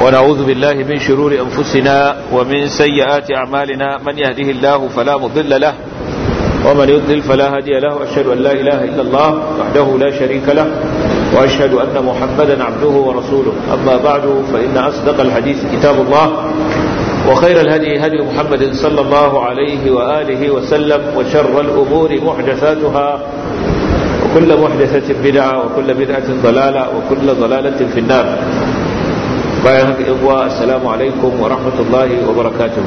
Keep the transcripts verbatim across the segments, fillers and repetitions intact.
ونعوذ بالله من شرور أنفسنا ومن سيئات أعمالنا من يهده الله فلا مضل له ومن يضلل فلا هادي له وأشهد أن لا إله إلا الله وحده لا شريك له وأشهد أن محمدا عبده ورسوله. أما بعد فإن أصدق الحديث كتاب الله وخير الهدي هدي محمد صلى الله عليه وآله وسلم وشر الأمور محدثاتها وكل محدثة بدعة وكل بدعة ضلالة وكل ضلالة في النار. بايعك إخوة السلام عليكم ورحمة الله وبركاته.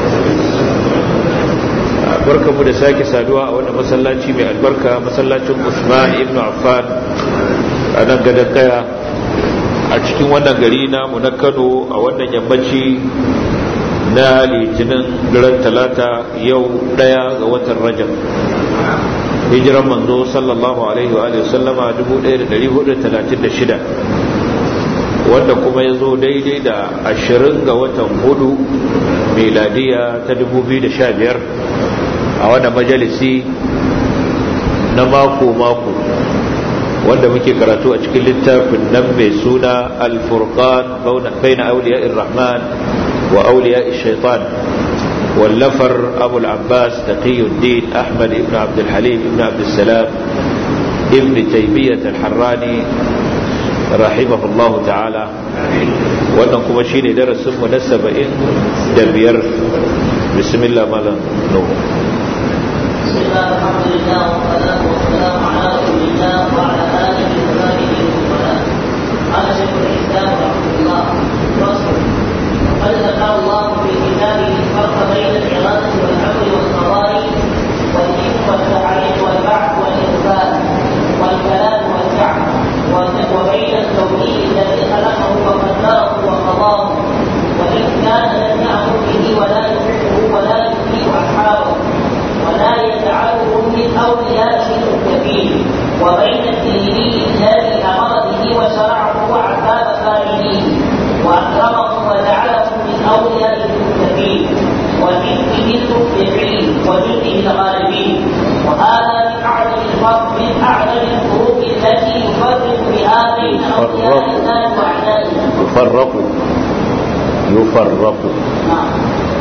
بركة مدساك سادوا وانا مسلاتي من البركة مسلاتي عثمان ابن عفان أنا قد قيا أشكي وانا قرينا منكنو وانا يمشي na litinin daren talata yau daya ga watan rajab hijiran manzo sallallahu alaihi wa alihi sallama dubu ɗaya da ɗari hudu da talatin da shida wanda kuma ya zo daidai da ashirin ga watan hudu miladiya ta dubu biyu da sha biyar a wannan majalisi na mako mako wanda muke karatu a cikin littafin nan mai suna al-furqan bayna awliya'ir rahman وأولياء الشيطان واللفر أبو العباس تقي الدين أحمد بن عبد الحليم بن عبد السلام ابن تيمية الحراني رحمه الله تعالى وأنكم مشيني درس منسب إن دبير بسم الله مالا نوم بسم الله الحمد لله والصلاة والسلام على رسول الله وعلى آله وصحبه وسلم. قال شيخ الإسلام رحمه الله وصف قد ذكر الله في كتابه الفرق بين الإرادة والأمر والقضاء والحكم والتعريف والبعث والإرسال والكلام والجعل وبين التوحيد الذي خلقه وقدره وقضاه وإن كان لم يأمر به ولا يحبه ولا يطيع أصحابه ولا يجعله من أوليائه المتقين وبين الديني الذي أمر به وشرعه وعذاب فاعليه وأكرمه وجعله من أولياء المتقين وحزبه المفلحين وجنده الغالبين. وهذا من أعظم الفرق من أعظم الفروق التي يفرق بها بين أولياء الله وأعدائه. يفرق يفرق نعم.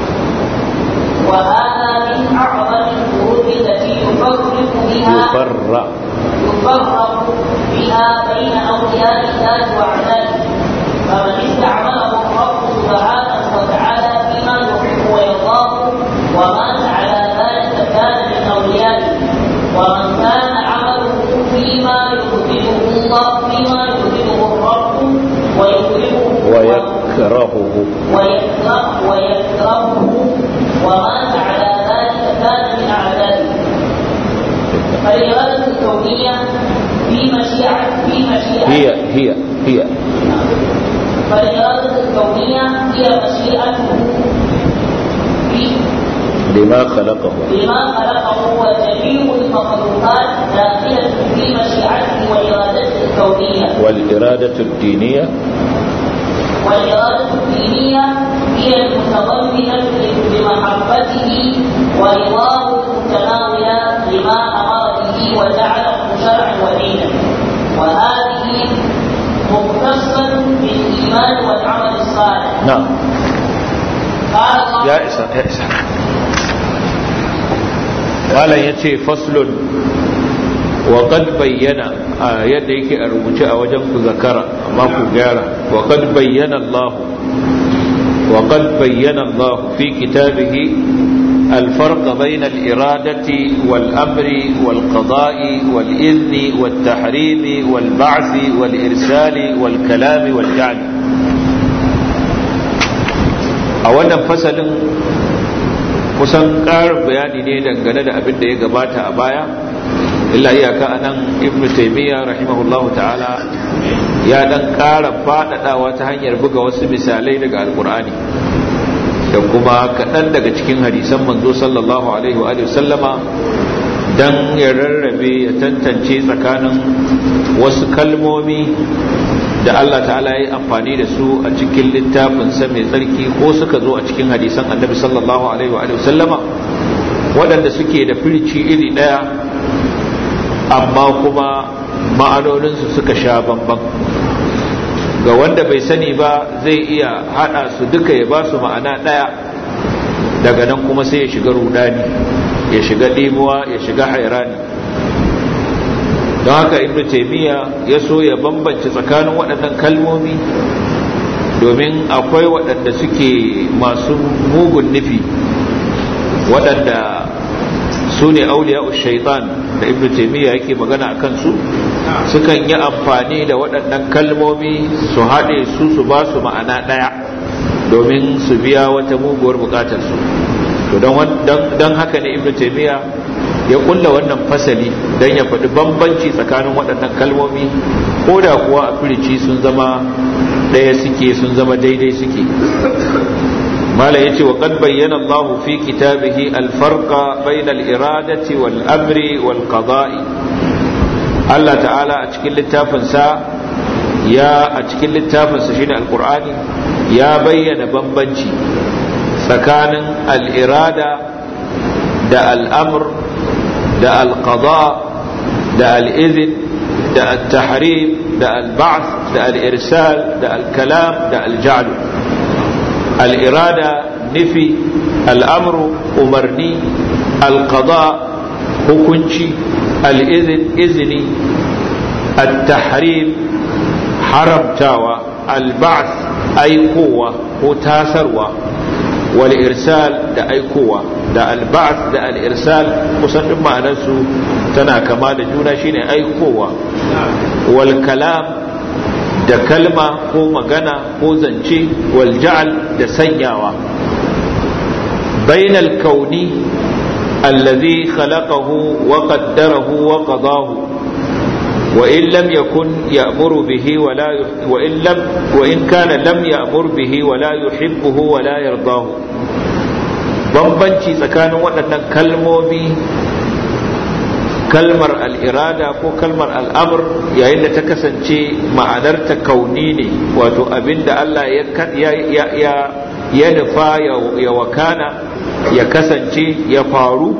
وهذا من أعظم الفروق التي يفرق بها يفرق يفرق بها بين أولياء الله وأعدائه. فمن استعمله الرب سبحانه وتعالى فيما يحب ويرضاه ومات على ذلك كان من أوليائه. ومن كان عمله فيما يغضبه الله فيما يغضبه الرب ويكرهه ويكرهه ويكره ويكرهه ومات على ذلك كان من أعدائه. فالإرادة الكونية في مشيئة في مشيئة هي هي هي فالإرادة الكونية هي مشيئته لما خلقه لما خلقه وجميع المخلوقات داخلة في مشيئته وإرادته الكونية. والإرادة الدينية والإرادة الدينية هي المتضمنة لمحبته ورضاه المتناولة لما أمر به وجعله شرعا ودينا. وهذه مختصة بالإيمان والعمل الصالح. نعم. قال الله يا إسا يا إسا قال يتي فصل وقد بين يديك الرجاء وجنك ذكر ما كجارة وقد بين الله وقد بين الله في كتابه الفرق بين الإرادة والأمر والقضاء والإذن والتحريم والبعث والإرسال والكلام والجعل. أولا فصل kusan ƙarin bayani ne dangane da abin da ya gabata a baya illa iyaka anan ibnu taymiya rahimahullahu ta'ala ya dan ƙara faɗaɗawa ta hanyar buga wasu misalai daga alƙur'ani da kuma kaɗan daga cikin hadisan manzo sallallahu alaihi wa sallama dan ya rarrabe ya tantance tsakanin wasu kalmomi da Allah ta'ala ya yi amfani da su a cikin littafinsa mai tsarki ko suka zo a cikin hadisan annabi sallallahu alaihi wa sallama waɗanda suke da firici iri ɗaya amma kuma ma'anoninsu suka sha bamban. ga wanda bai sani ba zai iya hada su duka ya ba su ma'ana daya, daga nan kuma sai ya shiga rudani, ya shiga dimuwa, ya shiga hairani. don haka ibnu taymiya ya so ya bambance tsakanin waɗannan kalmomi, domin akwai waɗanda suke masu mugun nufi, waɗanda su ne auliya'u shaitan da ibnu taymiya yake magana a kansu, sukan yi amfani da waɗannan kalmomi su haɗe su su ba su ma'ana ɗaya domin su biya wata muguwar buƙatar su. to don haka ne ibnu taymiya ya kulla wannan fasali don ya faɗi bambanci tsakanin waɗannan kalmomi, ko da kuwa a firici sun zama ɗaya suke, sun zama daidai suke. mala yace wa qad bayyana Allah fi kitabihi al-farqa bayna al-iradati wal amri wal qada'i. Allah ta'ala a cikin littafin sa ya a cikin littafin sa shine al-Qur'ani ya bayyana bambanci tsakanin al-irada da al-amr da al-qada da al-izn da al-tahrim da al-ba'th da al-irsal da al-kalam da al-ja'l. al'irada nufi, al'amru umarni, alƙada hukunci, al'izin izini, al-tahrim haramtawa, al-ba'th aikowa ko tasarwa, wal irsal da aikowa. da al-ba'th da al-irsal kusan ɗin ma'anarsu tana kama da juna, shine aikowa. wal kalam da kalma ko magana ko zance, wal ja'al da sanyawa. bainal kauni allazi khalaqahu wa qaddarahu wa qadahu wa in lam yakun ya'muru bihi wa la wa in lam wa in kana lam ya'mur bihi wa la yuhibbuhu wa la yardahu. bambanci tsakanin waɗannan kalmomi, kalmar al'irada ko kalmar al'amur, yayin da ta kasance ma'anarta kauni ne, wato abinda Allah ya nufa ya wakana ya kasance ya faru,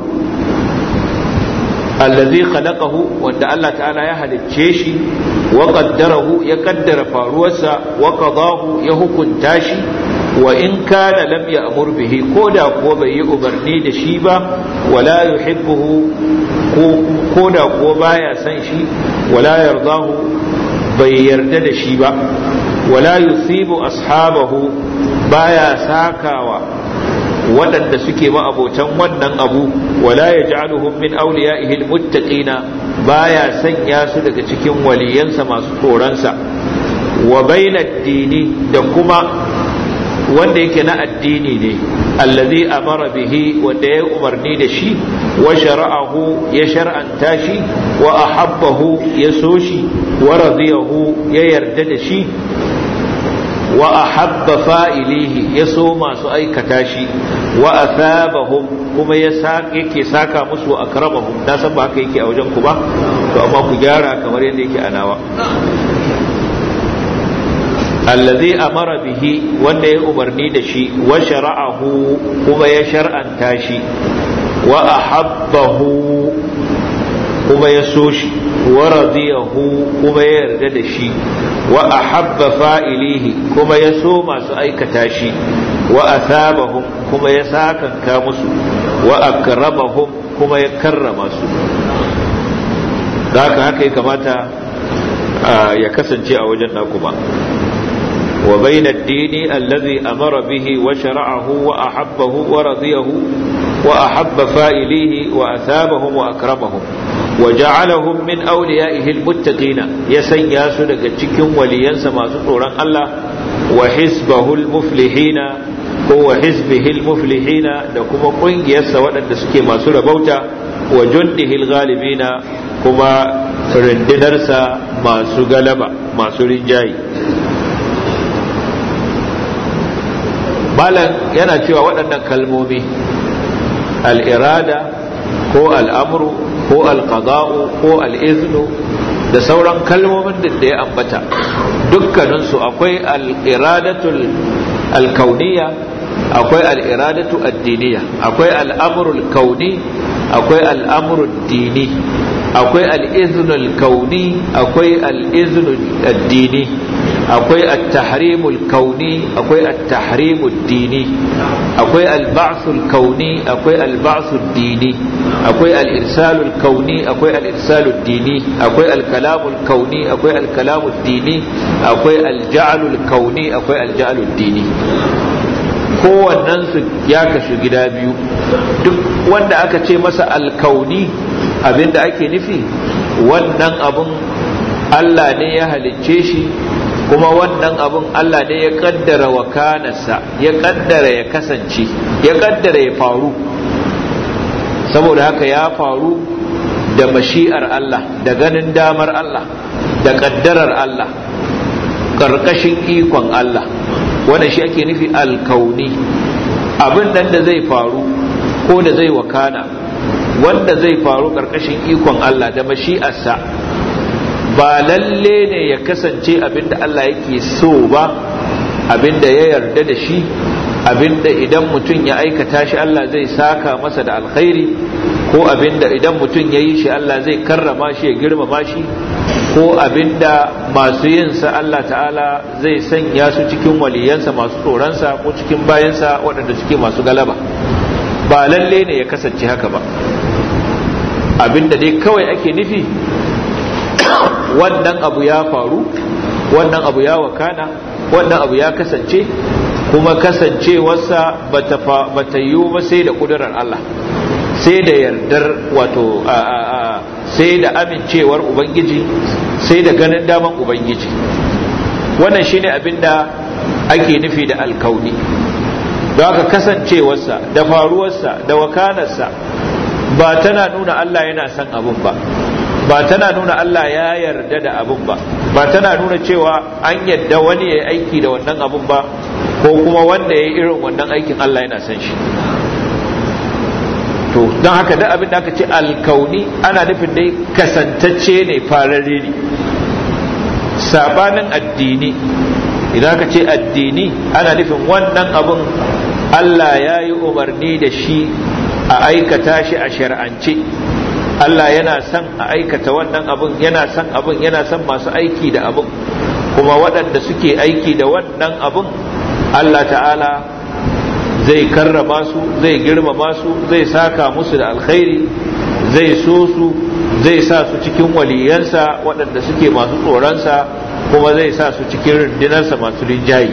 allazi khalaqahu, wanda Allah ta'ala ya halicce shi, wa qaddarahu, ya kaddara faruwarsa, wa qadahu, ya hukunta shi, wa in kana lam ya'mur bihi, ko da kuwa bai yi umarni da shi ba, wala yuhibbuhu, ko da kuwa baya san shi, wala yardahu, bai yarda da shi ba, wala yusibu ashabahu, baya sakawa waɗanda suke ma'abotan wannan abu, wala yaj'aluhum min awliya'ihi almuttaqina, baya sanya su daga cikin waliyansa masu tsoronsa. wa bainad dini, da kuma wanda yake na addini ne, allazi amara bihi, wanda ya umarni da shi, wa shara'ahu, ya shar'anta shi, wa ahabbahu, ya so shi, wa radiyahu, ya yarda da shi, wa ahabba fa'ilihi, ya so masu aikata shi, wa athabahum, kuma ya yake saka musu, akramahum. na san ba haka yake a wajen ku ba, to amma ku gyara kamar yadda yake a nawa. allazi amara bihi, wanda ya umarni da shi, wa shara'ahu, kuma ya shar'anta shi, wa ahabbahu, kuma ya so shi, wa radiyahu, kuma ya yarda da shi, wa ahabba fa'ilihi, kuma ya so masu aikata shi, wa athabahum, kuma ya sakanka musu, wa akramahum, kuma ya karrama su. da haka haka ya kamata ya kasance a wajen naku ba. وبين الدين الذي أمر به وشرعه وأحبه ورضيه وأحب فائليه وأثابهم وأكرمهم وجعلهم من أوليائه المتقين يسياس لكتكم ولينس ما سطورا الله وحزبه المفلحين هو حزبه المفلحين لكم قنج يسوى النسكي ما سر بوتا وجنده الغالبين كما رندنرسا ما سغلب ما سرنجاي. malam yana cewa waɗannan kalmomi, al'irada ko al'amuru ko alƙaza'u ko al'iznu da sauran kalmomin da ya ambata, dukkaninsu akwai al'iradatul alkauniya, akwai al'iradatu addiniya, akwai al'amurul kauni, akwai al'amurul dini, akwai al'iznul kauni, akwai al'iznul addini. akwai at-tahrimul kauni akwai at-tahrimud dini akwai al-ba'thul kauni akwai al-ba'thud dini akwai al-irsalul kauni akwai al-irsalud dini akwai al-kalamul kauni akwai al-kalamud dini akwai al-ja'lul kauni akwai al-ja'lud dini. Kowannen su ya kashi gida biyu. Duk wanda aka ce masa al-kauni abinda ake nufi wannan abun Allah ne ya halicce shi, kuma wannan abun Allah ne ya kaddara wakanarsa, ya kaddara ya kasance, ya kaddara ya faru. Saboda haka ya faru da mashi'ar Allah, da ganin damar Allah, da kaddarar Allah, karkashin ikon Allah. Wannan shi ake nufi alkauni. Abin nan da zai faru ko da zai wakana, wanda zai faru karkashin ikon Allah da mashi'arsa, ba lalle ne ya kasance abinda Allah yake so ba, abinda ya yarda da shi, abinda idan mutum ya aikata shi Allah zai saka masa da alkhairi, ko abinda idan mutum ya yi shi Allah zai karrama shi ya girmama shi, ko abinda masu yinsa Allah ta'ala zai sanya su cikin waliyansa masu tsoronsa ko cikin bayansa waɗanda suke masu galaba. Ba lalle ne ya kasance haka ba. Abinda dai kawai ake nufi wannan abu ya faru, wannan abu ya wakana, wannan abu ya kasance, kuma kasancewarsa bata bata yiwu ba sai da kudurar Allah, sai da yardar wato a a a sai da amincewar ubangiji, sai da ganin daman ubangiji. Wannan shine abinda ake nufi da alkauni. Don haka kasancewarsa da faruwarsa da wakanarsa ba tana nuna Allah yana son abun ba, ba tana nuna Allah ya yarda da abun ba, ba tana nuna cewa an yadda wani ya yi aiki da wannan abun ba, ko kuma wanda ya yi irin wannan aikin Allah yana son shi. To don haka da abin da aka ce alkauni ana nufin dai kasantacce ne, fararre ne. Sabanin addini, idan aka ce addini ana nufin wannan abun Allah ya yi umarni da shi a aikata shi a shar'ance. Allah yana son a aikata wannan abun, yana son abun, yana son masu aiki da abun, kuma waɗanda suke aiki da wannan abun Allah ta'ala zai karrama su, zai girmama su, zai saka musu da alkhairi, zai so su, zai sa su cikin waliyansa waɗanda suke masu tsoronsa, kuma zai sa su cikin rundunarsa masu rinjayi.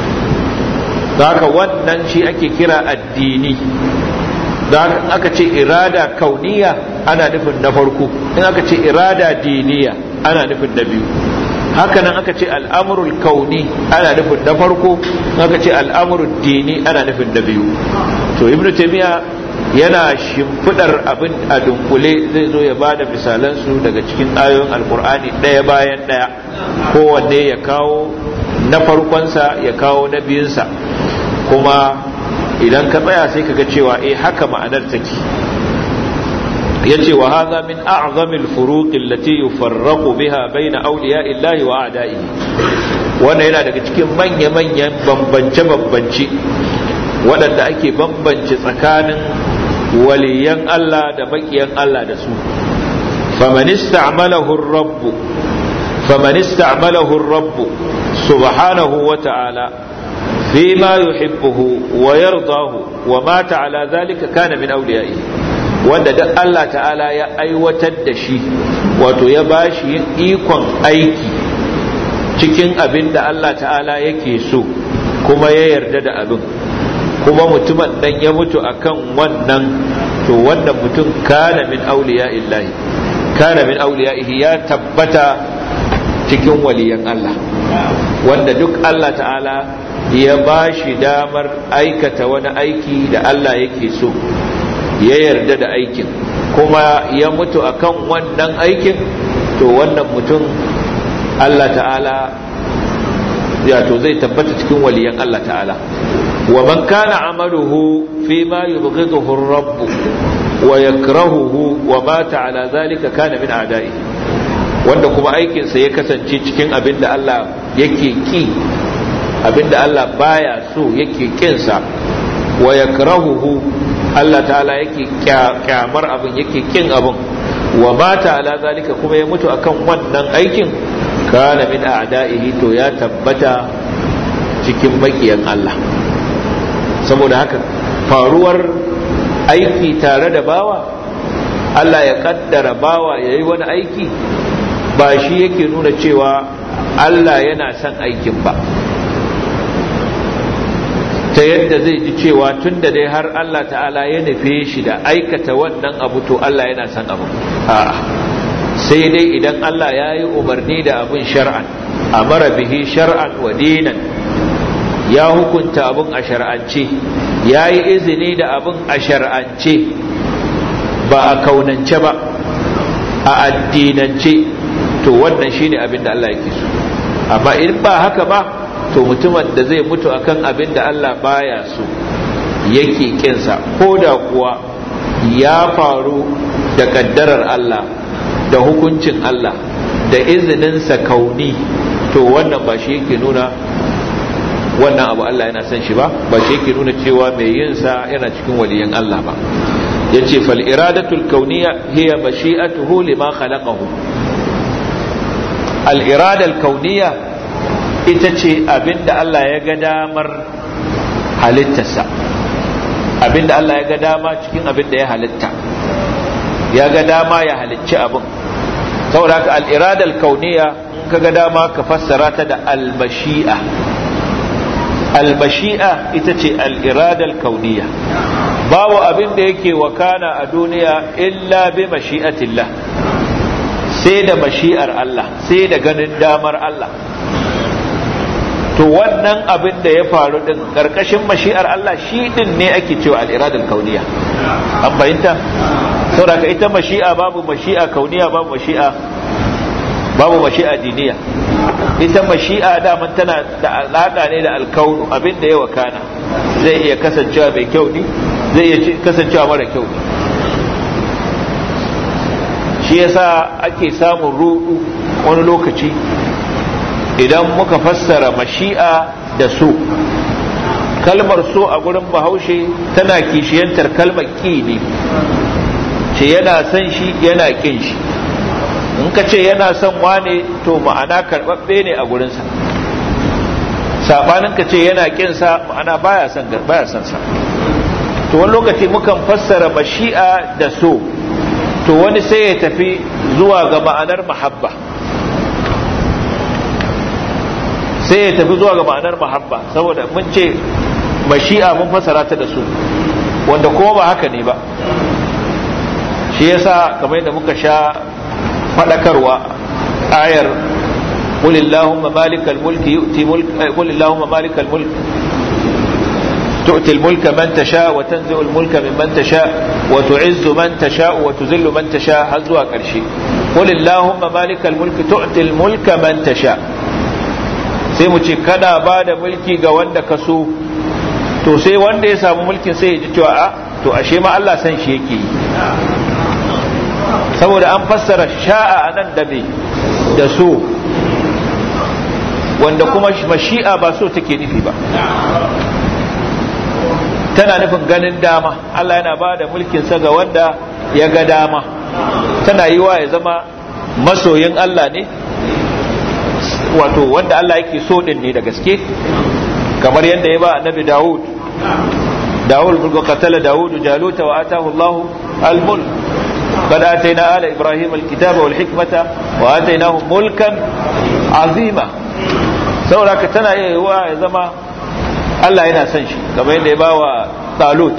Haka wannan shi ake kira addini. Da in aka ce irada kauniya ana nufin na farko, in aka ce irada diniya ana nufin na biyu. Haka nan aka ce al'amurul kauni ana nufin na farko, in aka ce al'amurul dini ana nufin na biyu. To Ibn Taymiyyah yana shimfidar abin a dunkule, zai zo ya bada misalansu daga cikin ayoyin alkur'ani ɗaya bayan ɗaya, kowanne ya kawo na farkonsa ya kawo na biyunsa, kuma idan ka tsaya sai kaga cewa eh haka ma'anar take. Yace wa hadha min a'zamil furuq allati yufarraqu biha bayna awliya'illahi wa a'da'ihi. Wannan yana daga cikin manya-manyan bambance-bambance waɗanda ake bambance tsakanin waliyan Allah da makiyan Allah da su. Faman ista'malahu ar-rabb faman ista'malahu ar-rabb subhanahu wa ta'ala فيما يحبه ويرضاه ومات على ذلك كان من أوليائه. wanda duk Allah ta'ala ya aiwatar da shi, wato ya bashi ikon aiki cikin abin da Allah ta'ala yake so kuma ya yarda da abin, kuma mutumin dan ya mutu akan wannan, to wannan mutum kana min auliya'illahi, kana min auliya'ihi, ya tabbata cikin waliyan Allah. Wanda duk Allah ta'ala ya ba shi damar aikata wani aiki da Allah yake so, ya yarda da aikin, kuma ya mutu akan wannan aikin, to wannan mutum Allah ta'ala ya to zai tabbata cikin waliyan Allah ta'ala. Wa man kana amaluhu fi ma yubghiduhu ar-rabb wa yakrahuhu wa mata ala zalika kana min a'da'i. Wanda kuma aikinsa ya kasance cikin abin da Allah yake ki, abinda Allah baya so yake kinsa, wa yakrahuhu, Allah ta'ala yake kyamar abin, yake kin abin, wa mata ala zalika, kuma ya mutu akan wannan aikin, kana min a'da'ihi to ya tabbata cikin makiyan Allah. Saboda haka faruwar aiki tare da bawa, Allah ya kaddara bawa ya yi wani aiki, ba shi yake nuna cewa Allah yana son aikin ba, ta yadda zai ji cewa tun da dai har Allah ta'ala ya nufe shi da aikata wannan abu to Allah yana son abu. A'a, sai dai idan Allah ya yi umarni da abin shar'an, amara bihi shar'an wa dinan, ya hukunta abin a shar'ance, ya yi izini da abin a shar'ance, ba a kaunance ba, a addinance, to wannan shine abin da Allah yake so. Amma in ba haka ba, to mutumin da zai mutu akan abin da Allah baya so yake kinsa, ko da kuwa ya faru da kaddarar Allah da hukuncin Allah da izininsa kauni, to wannan ba shi yake nuna wannan abu Allah yana son shi ba, ba shi yake nuna cewa mai yinsa yana cikin waliyan Allah ba. yace fal iradatul kauniyya hiya mashi'atuhu lima khalaqahu. Al irada al kauniyya ita ce abinda Allah ya ga damar halittarsa, abinda Allah ya ga dama cikin abinda ya halitta, ya ga dama ya halicci abin. saboda haka al irada al kauniyya ka ga dama ka fassara ta da al mashi'a. al mashi'a ita ce al irada al kauniyya. babu abin da yake wakana a duniya illa bi mashi'atillah, sai da mashi'ar Allah, sai da ganin damar Allah. To wannan abin da ya faru din karkashin mashi'ar Allah, shi din ne ake cewa al-iradul kauniyya. An bayyanta? Saboda ka ita mashi'a babu mashi'a kauniyya, babu mashi'a babu mashi'a diniya. Ita mashi'a daman tana da alaka ne da alkaunu, abin da ya wakana zai iya kasancewa mai kyau ne, zai iya kasancewa mara kyau. Shi yasa ake samun rudu wani lokaci idan muka fassara mashi'a da so. Kalmar so a gurin Bahaushe tana kishiyantar kalmar ki ne, ce yana son shi yana kin shi. In ka ce yana son wane, to ma'ana karɓaɓɓe ne a gurinsa. Saɓanin ka ce yana kinsa, ma'ana baya son baya son sa. To wani lokaci mukan fassara mashi'a da so, to wani sai ya tafi zuwa ga ma'anar mahabba, sai ya tafi zuwa ga ma'anar mahabba, saboda mun ce mashi'a mun fassara ta da so, wanda kuma ba haka ne ba. Shi yasa kamar yadda muka sha fadakarwa ayar qul illahumma malikal mulki yu'ti mulka qul illahumma malikal mulki تؤتي الملك من تشاء وتنزع الملك ممن تشاء وتعز من تشاء وتذل من تشاء هزوا كرشي قل اللهم مالك الملك تؤتي الملك من تشاء. sai mu ce kana ba da mulki ga wanda ka so, to sai wanda ya samu mulkin sai ya ji cewa a to ashe ma Allah san shi yake yi, saboda an fassara sha'a anan da me da so, wanda kuma mashi'a ba so take nufi ba, tana nufin ganin dama. Allah yana ba da mulkinsa ga wanda ya ga dama. Tana yi wa ya zama masoyin Allah ne, wato wanda Allah yake so din ne da gaske, kamar yadda ya ba annabi Dawud. Dawud bin qatala Dawud Jaluta wa atahu Allah al-mulk. Qad atayna ala Ibrahim al-kitaba wal hikmata wa atainahum mulkan azima. Saboda ka tana yi wa ya zama Allah yana son shi, kamar yadda ya ba wa Talut,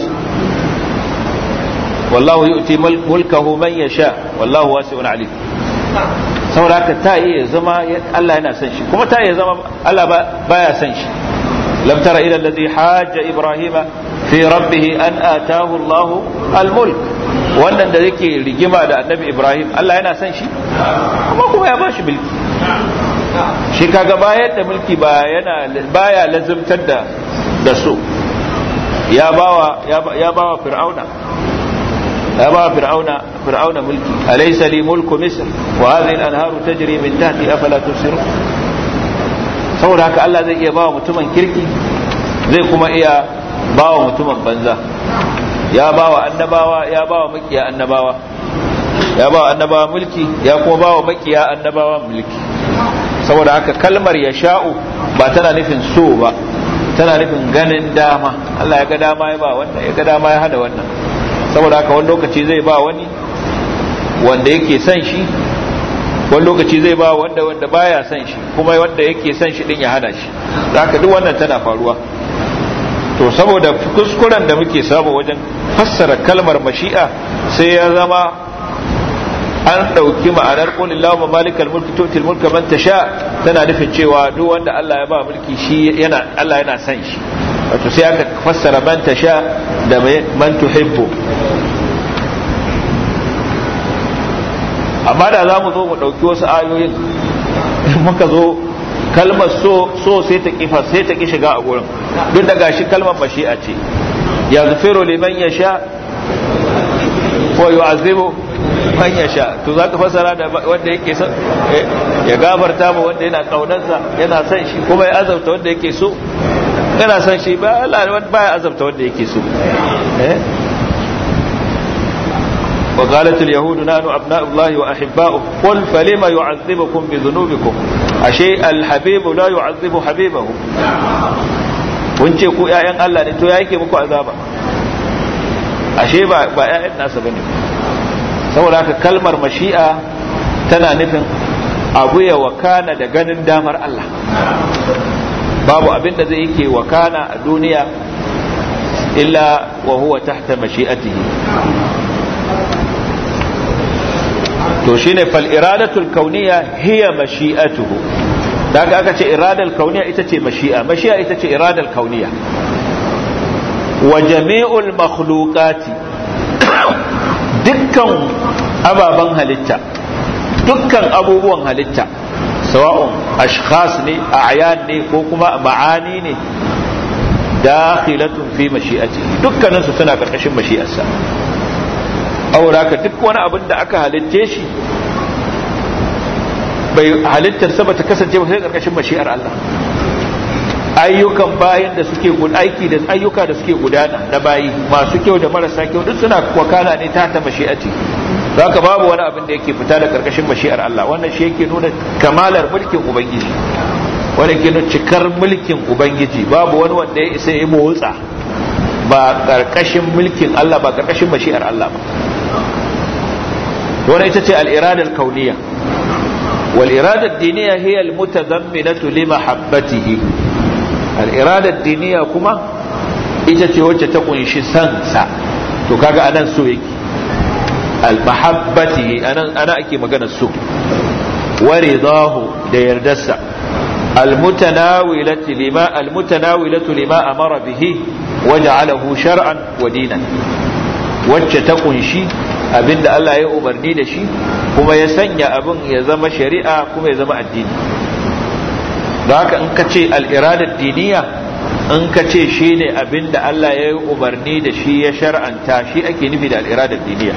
wallahu yu'ti mulkahu man yasha wallahu wasi'un alim. Saboda haka ta iya zama Allah yana son shi, kuma ta iya zama Allah baya son shi. lam tara ila alladhi hajja ibrahima fi rabbih an ataahu Allah al-mulk. Wannan da yake rigima da annabi Ibrahim, Allah yana son shi kuma kuma ya bashi mulki. Shi kaga bayar da mulki ba yana baya lazimtar da da so. ya bawa ya bawa fir'auna ya bawa fir'auna fir'auna mulki, alaysa li mulku misr wa hadhihi al-anharu tajri min tahti afala tusirun. saboda haka Allah zai iya bawa mutumin kirki, zai kuma iya bawa mutumin banza. ya bawa annabawa, ya bawa makiya annabawa, ya bawa annabawa mulki, ya kuma bawa makiya annabawa mulki. saboda haka kalmar yasha'u ba tana nufin so ba, tana nufin ganin dama. Allah ya ga dama ya ba wannan, ya ga dama ya hada wannan. Saboda haka wani lokaci zai ba wani wanda yake son shi, wani lokaci zai ba wanda wanda baya son shi, kuma wanda yake son shi din ya hana shi. Haka duk wannan tana faruwa. To saboda kuskuren da muke samu wajen fassara kalmar mashi'a sai ya zama an ɗauki ma'anar qul illahumma malikal mulki tu'til mulka man tasha tana nufin cewa duk wanda Allah ya ba mulki shi yana Allah yana son shi. Wato sai aka fassara man tasha da man tuhibbu. Amma da za mu zo mu ɗauki wasu ayoyin muka zo kalmar so so sai ta kifa sai ta ki shiga a gurin, duk da gashi kalmar mashi'a ce. yaghfiru liman yasha wa yu'azibu man yasha, to zaka fasara da wanda yake so ya gafarta ma wanda yana kaunarsa yana son shi, kuma ya azabta wanda yake so. Kana son shi ba Allah ba ya azabta wanda yake so. eh وقالت اليهود نحن أبناء الله وأحباؤه قل فلما يعذبكم بذنوبكم أشيء الحبيب لا يعذب حبيبه. ونجي كو يا الله ne to yake muku azaba, ashe ba ba ƴaƴan nasa bane. Saboda haka kalmar mashi'a tana nufin abu ya wakana da ganin damar Allah. Babu abin da zai yake wakana a duniya illa wa huwa tahta mashi'atihi. To shine fal iradatul kauniyya hiya mashi'atuhu. Daga aka ce iradal kauniyya ita ce mashi'a, mashi'a ita ce iradal kauniyya. Wa jami'ul makhluqati, dukkan ababan halitta, dukkan abubuwan halitta, sawa'un ashkhas ne, a'yan ne ko kuma ma'ani ne, dakhilatun fi mashi'atihi, dukkaninsu suna karkashin mashi'arsa. Aura ka duk wani abin da aka halitte shi bai halittar sa bata kasance ba sai karkashin mashi'ar Allah. Ayyukan bayin da suke gud aiki da ayyuka da suke gudana da bayi masu kyau da marasa kyau duk suna wakana ne ta ta mashi'ati. Zaka babu wani abin da yake fita da karkashin mashi'ar Allah. Wannan shi yake nuna kamalar mulkin ubangiji, wannan yake nuna cikar mulkin ubangiji. Babu wani wanda ya isa ya motsa ba karkashin mulkin Allah, ba karkashin mashi'ar Allah ba. wannan ita ce al-irada al-kauniyya. wal irada ad-diniyya hiya al-mutadamminatu li mahabbatihi. al-irada ad-diniyya kuma ita ce wacce ta kunshi san sa. to kaga anan so yake al-mahabbatihi, anan ana ake magana so. wa ridahu, da yardarsa. al-mutanawilatu lima al-mutanawilatu lima amara bihi waja'alahu shar'an wa dinan, wacce ta kunshi abinda Allah ya umarni da shi kuma ya sanya abin ya zama shari'a kuma ya zama addini. don haka in ka ce al-irada diniya, in ka ce shi ne abinda Allah ya yi umarni da shi ya shar'anta, shi ake nufi da al-irada diniya.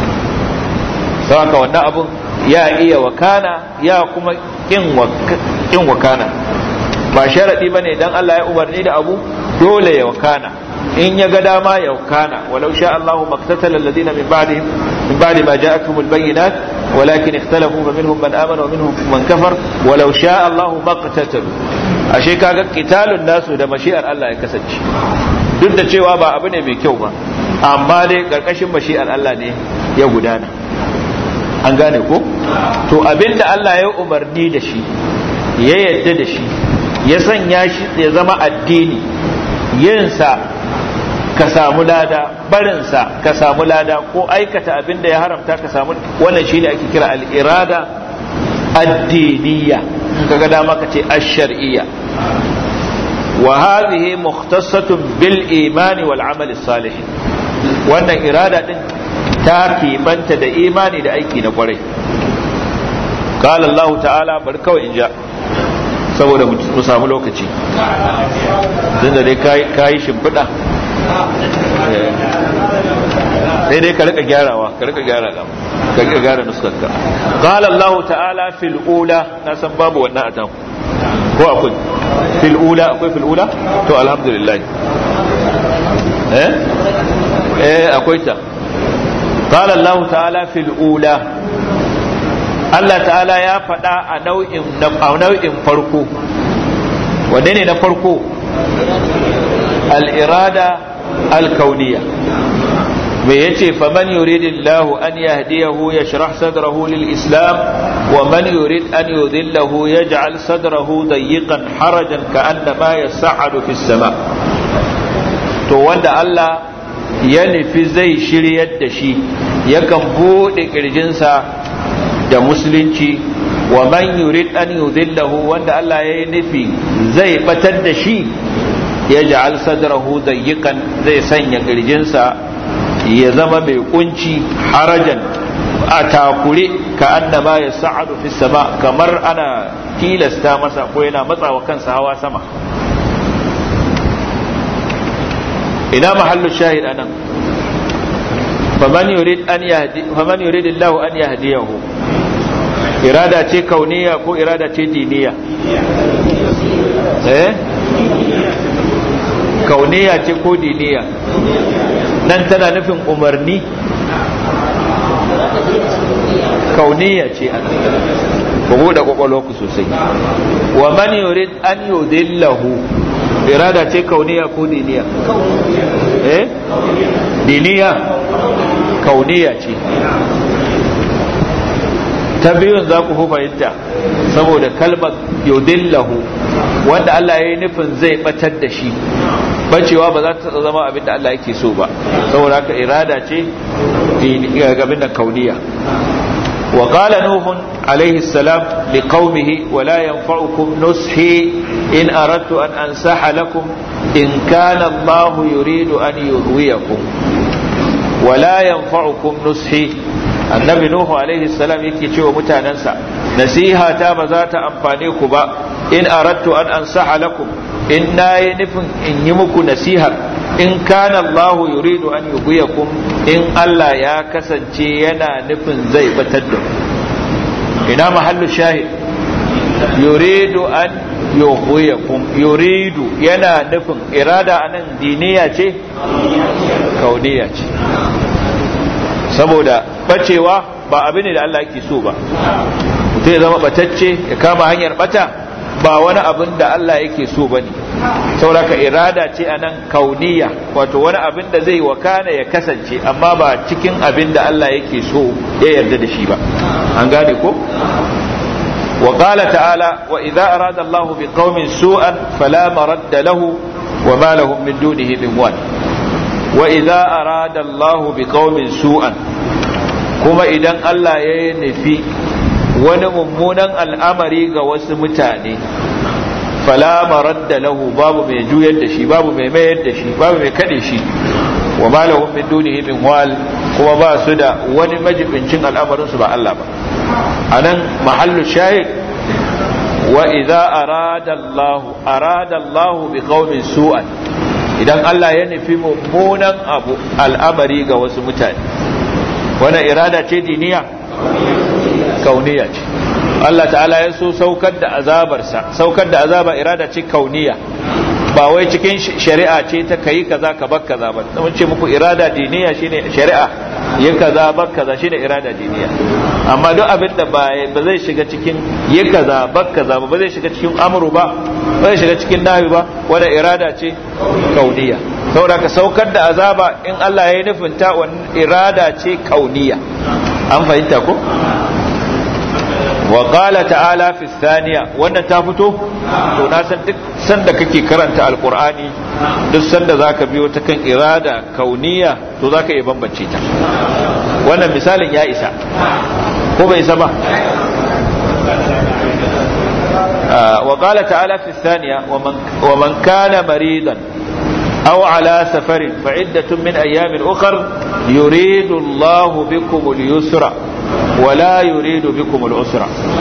don haka wannan abin ya iya wakana ya kuma kin wakana, ba sharadi bane dan Allah ya umarni da abu dole ya wakana. in ya ga dama ya wakana. walau sha Allahu maqtatala alladhina min ba'dihim min ba'di ma ja'atuhum albayyinat walakin ikhtalafu fa minhum man amana wa minhum man kafar walau sha Allahu maqtatalu. ashe kaga qitalun nasu da mashi'ar Allah ya kasance, duk da cewa ba abu ne mai kyau ba, amma dai karkashin mashi'ar Allah ne ya gudana. an gane ko? to abinda Allah ya umarni da shi, ya yadda da shi, ya sanya shi ya zama addini, yinsa ka samu lada, barinsa ka samu lada, ko aikata abin da ya haramta ka samu, wannan shine ake kira al-irada ad-diniyya. kaga dama ka ce ash-shar'iyya. wa hadhihi mukhtassatun bil iman wal amal as-salih. wannan irada din ta kimanta da imani da aiki na kwarai. qala Allah ta'ala, bar kawai inja saboda mu samu lokaci, tunda dai kai shimfiɗa sai dai ka rika gyarawa, ka rika gyara ka rika gyara nuskarka. qala Allah ta'ala fil ula, na san babu wannan atan ko akwai fil ula? akwai fil ula? to alhamdulillah. eh eh akwai ta. qala Allah ta'ala fil ula, Allah ta'ala ya faɗa a nau'in a nau'in farko. Wanne ne na farko? Al-irada al-kauniyya. Me yace faman yuridillahu an yahdiyahu yashrah sadrahu lil-islam wa man yurid an yudhillahu yaj'al sadrahu dayyqan harajan ka'annama yas'adu fis sama'. To wanda Allah ya nufi zai shiryar da shi yakan bude kirjinsa da musulunci, wa man yurid an yudhillahu wanda Allah ya yi nufi zai batar da shi yaj'al sadrahu dayyqan zai sanya kirjinsa ya zama mai kunci harajan a takure ka annama ya sa'adu fi sama, kamar ana tilasta masa ko yana matsawa kansa hawa sama. ina mahallu shahid anan? faman yurid an yahdi faman yurid Allah an yahdiyahu, irada ce kauniya ko irada ce diniya? eh kauniya ce ko diniya? nan tana nufin umarni, kauniya ce a ku buɗe ƙwaƙwalwarku sosai. Wa man yurid an yudillahu, irada ce kauniya ko diniya? eh diniya, kauniya ce. ta biyun za ku fi fahimta saboda kalmar yudillahu, wanda Allah ya yi nufin zai batar da shi, bacewa ba za ta zama abin da Allah yake so ba, saboda haka irada ce gaban da kauniya. wa qala nuhun alayhi salam liqaumihi wa la yanfa'ukum nushi in aradtu an ansaha lakum in kana Allah yuridu an yughwiyakum. wa la yanfa'ukum nushi, annabi nuhu alaihi salam yake cewa mutanansa nasiha ta ba za ta amfane ku ba in aradtu an ansaha lakum, in nayi nufin in yi muku nasihar, in kana Allah yuridu an yughwiyakum, in Allah ya kasance yana nufin zai batar da ku. ina mahallu shahid? yuridu an yughwiyakum, yuridu yana nufin, irada anan diniya ce kauniya ce, saboda bacewa ba abin da Allah yake so ba. zai zama batacce ya kama hanyar bata, ba wani abin da Allah yake so bane. sauraka irada ce anan kauniya, wato wani abin da zai wakana ya kasance, amma ba cikin abin da Allah yake so ya yarda da shi ba. an gane ko? wa qala ta'ala wa idza arada Allah bi qaumin su'an fala maradda lahu wa ma lahum min dunihi min wal. wa idza arada Allah bi qaumin su'an, kuma idan Allah ya nufi wani mummunan al'amari ga wasu mutane, fala maradda lahu, babu mai juyar da shi, babu mai mayar da shi, babu mai kade shi, wa ma lahum min dunihi min wal, kuma ba su da wani majibincin al'amarin su ba Allah ba. anan mahallu shahid wa idza arada Allah arada Allah bi qaumin su'an, idan Allah ya nufi mummunan abu al'amari ga wasu mutane, wannan irada ce diniya kauniya ce. Allah ta'ala ya so saukar da azabarsa, saukar da azaba irada ce kauniya, ba wai cikin shari'a ce ta kai kaza ka bar kaza ba. mun ce muku irada diniya shine shari'a, yi kaza bar kaza shine irada diniya. amma duk abin da ba zai shiga cikin yi kaza bar kaza ba, ba zai shiga cikin amru ba, ba zai shiga cikin nahi ba, wannan irada ce kauniya. saboda ka saukar da azaba in Allah ya yi nufin ta, wannan irada ce kauniya. an fahimta ko? wa qala ta'ala fi thaniya, wannan ta fito to na san duk sanda kake karanta alqur'ani, duk sanda zaka biyo ta kan irada kauniya to zaka iya bambance ta. wannan misalin ya isa ko bai isa ba? wa qala ta'ala fi thaniya wa man kana maridan aw ala safarin fa iddatun min ayamin ukhra yuridu Allahu bikum al-yusra ولا يريد بكم العسر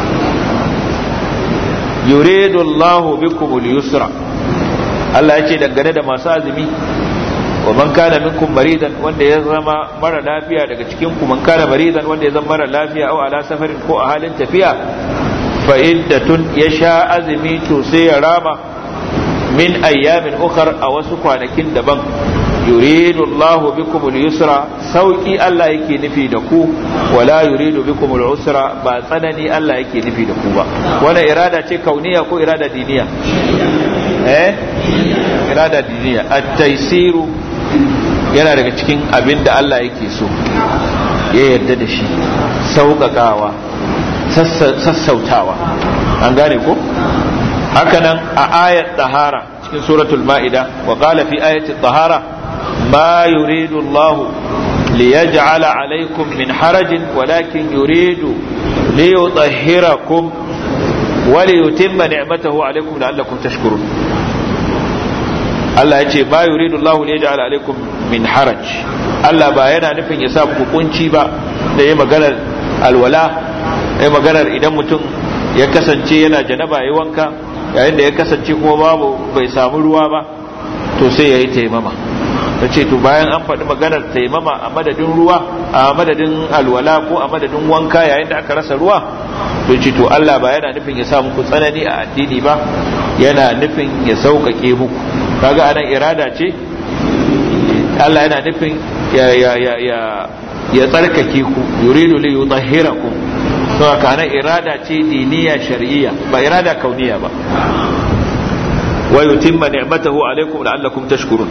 يريد الله بكم اليسر. Allah ya ce dangane da masu azumi, wa man kana minkum maridan, wanda ya zama mara lafiya daga cikin ku, man kana maridan wanda ya zama mara lafiya aw ala safarin ko a halin tafiya, fa iddatun ya sha azumi to sai ya rama min ayyamin ukhar a wasu kwanakin daban, yuridu Allahu bikum al-yusra sauki Allah yake nufi da ku wala yuridu bikum al-usra ba tsanani Allah yake nufi da ku ba wannan irada ce kauniya ko irada diniya eh irada diniya at-taysiru yana daga cikin abin da Allah yake so ya yarda da shi sauƙaƙawa sassautawa an gane ko hakanan a ayat tahara cikin suratul ma'ida wa qala fi ayati tahara ma yuridu Allah liyaj'ala alaykum min harajin walakin yuridu liyutahhirakum wa liyutimma ni'matahu alaykum la'allakum tashkurun Allah ya ce ba yuridu Allah liyaj'ala alaykum min haraj Allah ba yana nufin ya sa ku kunci ba da yayi maganar alwala yayi maganar idan mutum ya kasance yana janaba yayi wanka yayin da ya kasance kuma babu bai samu ruwa ba to sai yayi taimama tace to bayan an faɗi maganar taimama a madadin ruwa a madadin alwala ko a madadin wanka yayin da aka rasa ruwa to ce to Allah ba yana nufin ya sa muku tsanani a addini ba yana nufin ya sauƙaƙe muku kaga anan irada ce Allah yana nufin ya ya ya ya ya tsarkake ku yuridu li yutahhirakum so kana irada ce diniya shar'iyya ba irada kauniya ba wa yutimma ni'matahu alaykum la'allakum tashkurun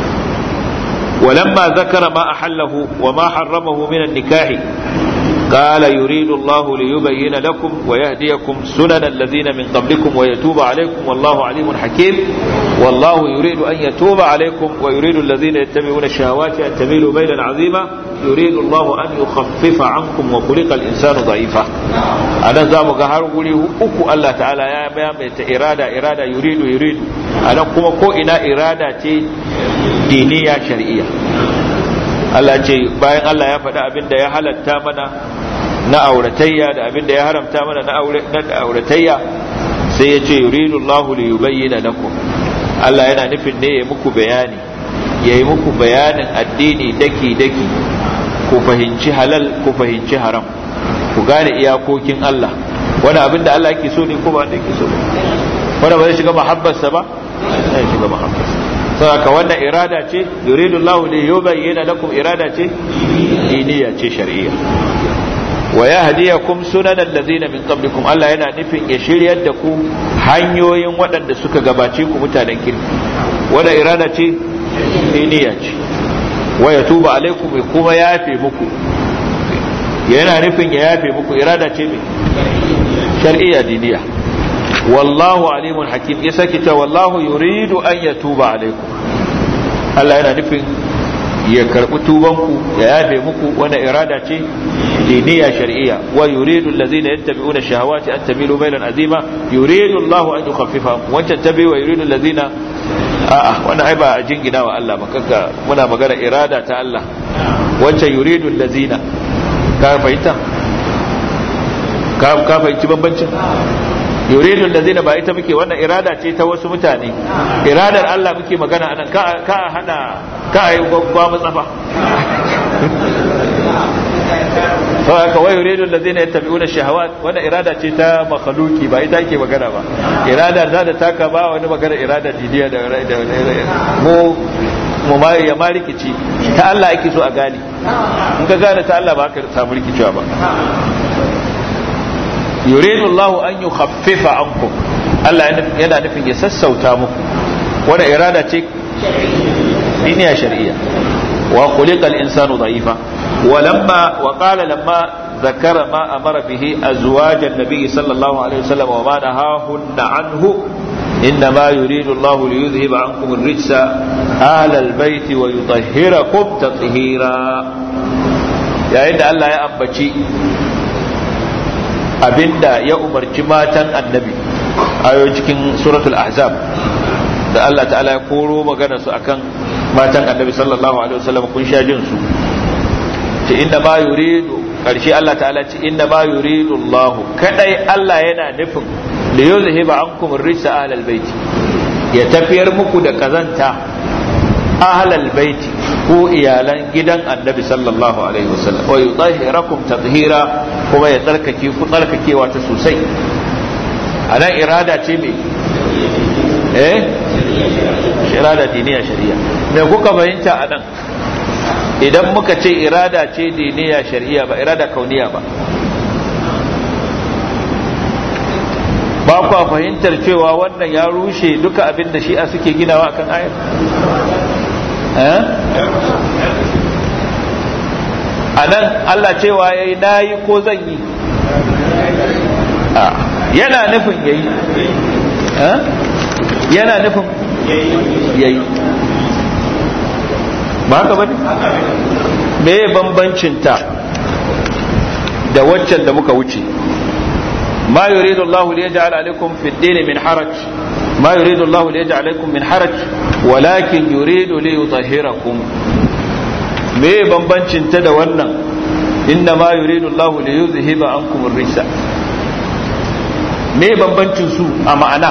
ولما ذكر ما أحله وما حرمه من النكاح قال يريد الله ليبين لكم ويهديكم سنن الذين من قبلكم ويتوب عليكم والله عليم حكيم والله يريد أن يتوب عليكم ويريد الذين يتبعون الشهوات أن تميلوا ميلا عظيما يريد الله أن يخفف عنكم وخلق الإنسان ضعيفا أنا زام قهر قولي أكو الله تعالى يا بيام إرادة إرادة يريد يريد أنا كما كو إنا إرادة دينية شرعية Allah ce bayan Allah ya faɗi abin da ya halatta mana na auratayya da abin da ya haramta mana na auratayya sai ya ce yuridu Allahu li yubayyana lakum Allah yana nufin ne ya muku bayani yayi muku bayanin addini daki daki ku fahimci halal ku fahimci haram ku gane iyakokin Allah wani abin da Allah yake so ne ko ba da yake so wanda ba zai shiga mahabbarsa ba zai shiga mahabbarsa saboda wannan irada ce yuridu Allah li yubayyana lakum irada ce diniya ce shar'iyya wa yahdiyakum sunanal ladina min qablikum Allah yana nufin ya shiryar da ku hanyoyin waɗanda suka gabace ku mutanen kirki wanda irada ce diniya ce wa yatuba alaikum kuma yafe muku yana nufin ya yafe muku irada ce mai shar'iyya diniya wallahu alimun hakim ya saki ta wallahu yuridu an yatuba alaikum Allah yana nufin ya karbi tubanku ya yafe muku wannan irada ce diniya shar'iyya wa yuridu allazina yattabi'una shahawati an tamilu mailan azima yuridu Allahu an yukhaffifa wancan tabi wa yuridu allazina a'a wannan ai ba a jingina wa Allah ba kaga muna magana irada ta Allah wancan yuridu allazina ka fahimta ka ka fahimci bambancin yuridun da zai ba ita muke wannan irada ce ta wasu mutane iradar Allah muke magana anan ka ka hada ka ayi gwagwa matsafa kawai ka wai yuridun da zai yattabi'una shahawat wannan irada ce ta makhluki ba ita ake magana ba irada za ta taka ba wani magana irada didiya da mu mu ma ya ma rikici ta Allah ake so a gane in ka gane ta Allah ba ka samu rikicewa ba yuridu Allah an yukhaffifa ankum Allah yana nufin ya sassauta muku wannan irada ce diniya shar'iyya wa khuliqa al-insanu da'ifa wa lamma wa qala lamma ذكر ما أمر به أزواج النبي صلى الله عليه وسلم وما نهاهن عنه إنما يريد الله ليذهب عنكم الرجس أهل البيت ويطهركم تطهيرا يا عند الله يا أبتي abinda ya umarci matan annabi ayo cikin suratul ahzab da Allah ta'ala ya koro magana su akan matan annabi sallallahu alaihi wasallam kun sha jin su ce inda ma yuridu karshe Allah ta'ala ce inda ma yuridu Allah kadai Allah yana nufin da yuzhiba ankum ar-rijsa ahlal bait ya tafiyar muku da kazanta ahlal bait ko iyalan gidan annabi sallallahu alaihi wasallam wa yutahhirakum tathira kuma ya tsarkake ku tsarkakewa ta sosai anan irada ce me eh irada diniya shari'a. Me kuka fahimta a nan idan muka ce irada ce diniya shari'a ba irada kauniya ba? Ba ku fahimtar cewa wannan ya rushe duka abin da shi'a suke ginawa akan ayar? eh anan Allah cewa yayi nayi ko zan yi, yana nufin yayi eh yana nufin yayi ba haka bane? me bambancin ta da waccan da muka wuce? ما يريد الله ليجعل عليكم في الدين من حرج ما يريد الله ليجعل عليكم من حرج ولكن يريد ليطهركم. me bambancin ta da wannan إنما يريد الله ليذهب عنكم الرجس؟ me bambancin su a ma'ana?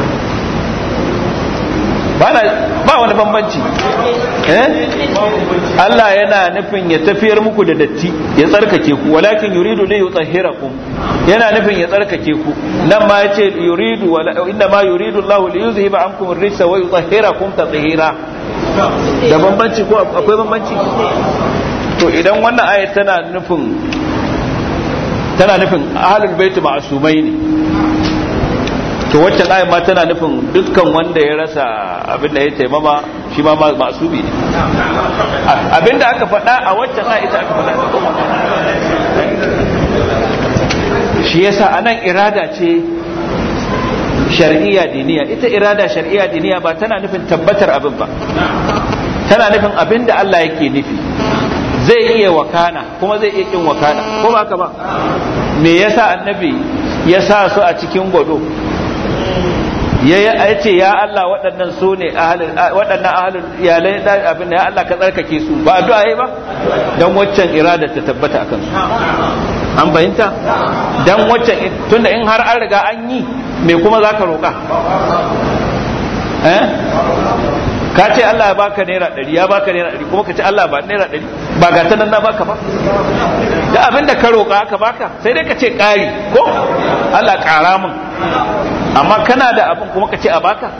ba wani bambanci. eh Allah yana nufin ya tafiyar muku da datti, ya tsarkake ku. walakin yuridu li yutahhirakum, yana nufin ya tsarkake ku. nan ma yace yuridu wala inna ma yuridu Allah li yuzhiba ankum ar-rijsa wa yutahhirakum tatheera. da bambanci ko akwai bambanci? to idan wannan ayat tana nufin tana nufin ahlul bait ma'sumai ne, to wacce ayin ma tana nufin dukkan wanda ya rasa abin da ya taimama shi ma masubi ne. abin da aka faɗa a wacce ayin ita aka faɗa. shi yasa anan irada ce shar'iyya diniya. ita irada shar'iyya diniya ba tana nufin tabbatar abin ba, tana nufin abin da Allah yake nufi zai iya wakana kuma zai iya kin wakana, ko ba haka ba? me yasa annabi ya sa su a cikin gwado ya ce ya Allah waɗannan su ne waɗannan ahalin iyalai abin da ya Allah ka tsarkake su, ba addu'a yayi ba dan waccan irada ta tabbata akan su? an fahimta? dan waccan tunda in har an riga an yi me kuma zaka roƙa? eh ka ce Allah ya baka naira ɗari, ya baka naira ɗari, kuma ka ce Allah ba naira ɗari, ba ga ta nan na baka ba? da abin da ka roƙa aka baka sai dai ka ce ƙari, ko Allah ƙara min, amma kana da abin kuma ka ce a baka?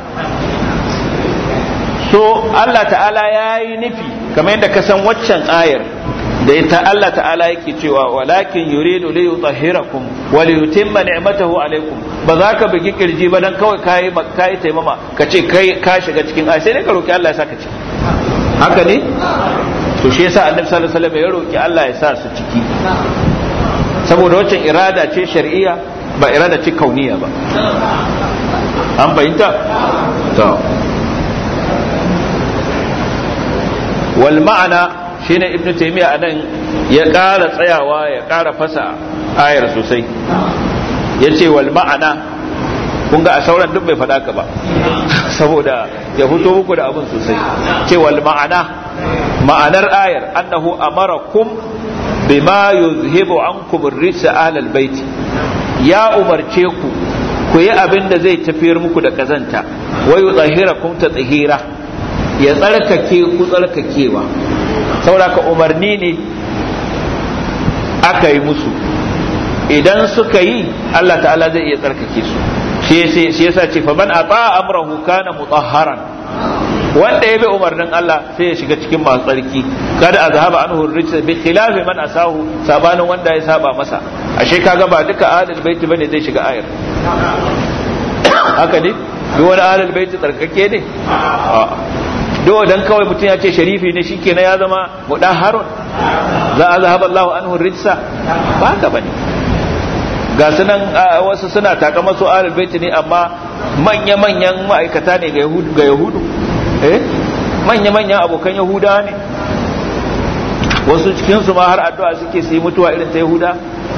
so Allah ta'ala ya yi nufi kamar yadda ka san waccan ayar da ita Allah ta'ala yake cewa walakin yuridu li yutahhirakum wa li yutimma ni'matahu alaykum. ba za ka bugi kirji ba dan kawai kai kai taimama ka ce kai ka shiga cikin ayar, sai dai ka roki Allah ya saka ciki. haka ne? to shi yasa Annabi sallallahu alaihi wasallam ya roki Allah ya sa su ciki, saboda waccan irada ce shar'iyya ba irada ce kauniya ba. an fahimta? to wal ma'ana shine ibnu taymiya anan ya ƙara tsayawa ya ƙara fasa ayar sosai, yace wal ma'ana. kun ga a sauran duk bai faɗa ka ba saboda ya fito muku da abin sosai. ce wal ma'ana, ma'anar ayar annahu amarakum bima yuzhibu ankum ar-rijsa ahlal bait, ya umarce ku ku yi abin da zai tafiyar muku da kazanta, wa yutahhirakum tatheera, ya tsarkake ku tsarkakewa. sauraka umarni ne aka yi musu, idan suka yi Allah ta'ala zai iya tsarkake su. shi yasa ce fa man ata amrahu kana mutahharan, wanda ya bi umarnin Allah sai ya shiga cikin masu tsarki. kada azhaba anhu ar-rijs bi khilafi man asahu, sabanin wanda ya saba masa. ashe kaga ba duka ahlul bait bane zai shiga ayar. haka ne? duk wani ahlul bait tsarkake ne? a'a. do dan kawai mutum ya ce sharifi ne shikenan ya zama mudahharun, za a zahaba Allahu anhu ar-rijsa? ba haka bane. ga sunan wasu suna takama su ahlul bait ne, amma manya manyan ma'aikata ne ga yahudu ga yahudu eh manya manyan abokan yahuda ne. wasu cikin su ma har addu'a suke su yi mutuwa irin ta yahuda.